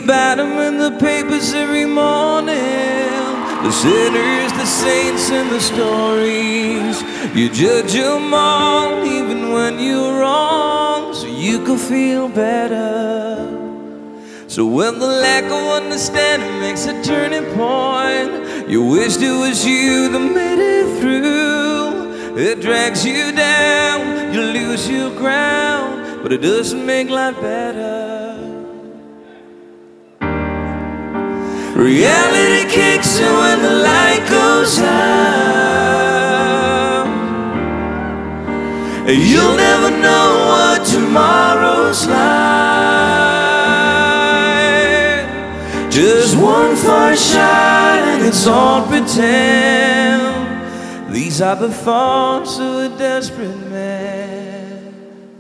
about them in the papers every morning. The sinners, the saints, and the stories. You judge them all even when you're wrong, so you can feel better. So when the lack of understanding makes a turning point, you wish it was you that made it through. It drags you down, you lose your ground, but it doesn't make life better. Reality kicks in when the light goes out. You'll never know what tomorrow's like. Just one far shot and it's all pretend. These are the thoughts of a desperate man.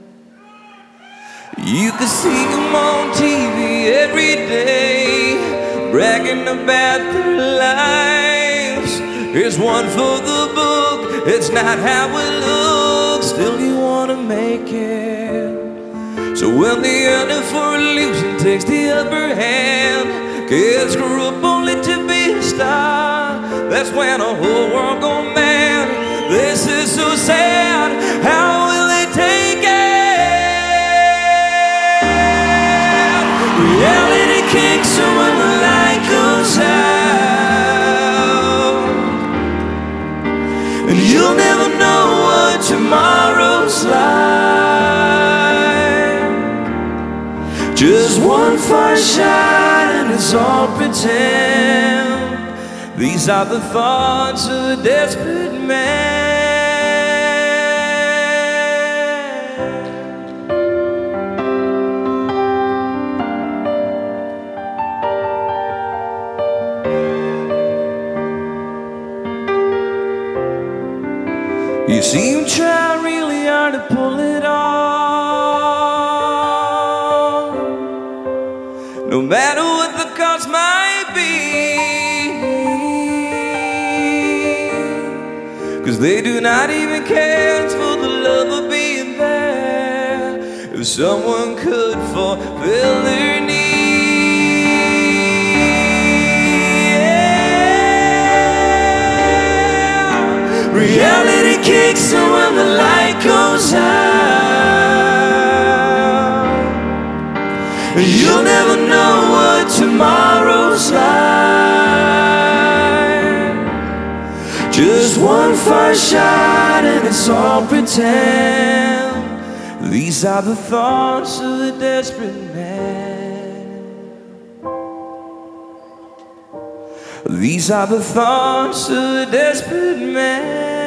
You can see them on TV every day, bragging about their lives. Here's one for the book, it's not how it looks, still you wanna make it. So when the yearning for illusion takes the upper hand, kids grew up only to be a star, that's when the whole world go mad. This is so sad, how will they take it? Reality kicks in when the light goes out, and you'll never know what tomorrow's like. Just one far shot and it's all pretend. These are the thoughts of a desperate man. You see him try really hard to pull it off, no matter what the cost might be, 'cause they do not even care for the love of being there. If someone could fulfill their need, reality kicks in when the light goes out. You'll never know what tomorrow's like. Just one far shot and it's all pretend. These are the thoughts of a desperate man. These are the thoughts of a desperate man.